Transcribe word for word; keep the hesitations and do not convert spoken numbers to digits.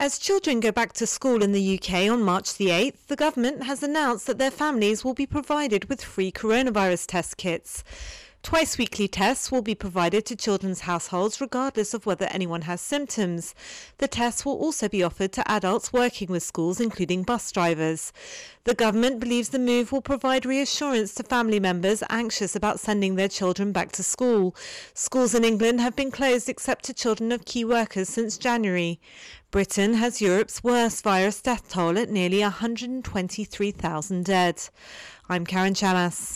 As children go back to school in the U K on March the eighth, the government has announced that their families will be provided with free coronavirus test kits. Twice weekly tests will be provided to children's households regardless of whether anyone has symptoms. The tests will also be offered to adults working with schools, including bus drivers. The government believes the move will provide reassurance to family members anxious about sending their children back to school. Schools in England have been closed except to children of key workers since January. Britain has Europe's worst virus death toll at nearly one hundred twenty-three thousand dead. I'm Karen Chamas.